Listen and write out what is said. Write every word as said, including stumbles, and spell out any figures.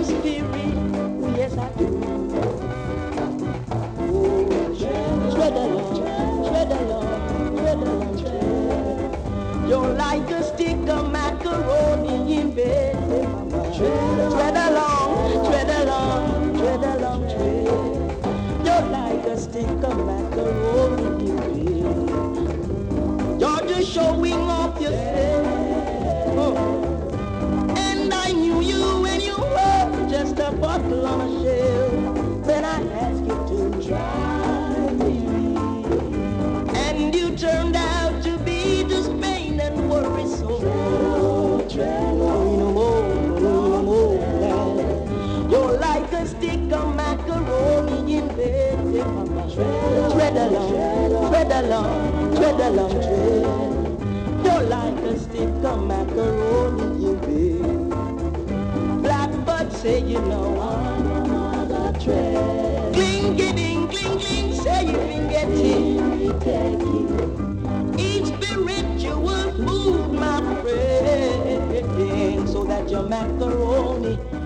spirit, yes I do. Oh, tread along, tread along, tread along, tread. You're like a stick of macaroni in bed. Tread along, tread along, tread along, tread. You're like a stick of macaroni in bed. You're just showing off yourself. Oh. And I knew you when you were just a bottle on a shelf. Then I asked you to try me. And you turned out to be just pain and worry so much. No more, no more. You're like a stick of macaroni in bed. Tread along, tread along, tread along, tread. You're like a stick of macaroni in bed. Blackbird say you know I'm another tread. Cling, ding, cling, cling, say you been getting. Each spiritual food, my friend, so that your macaroni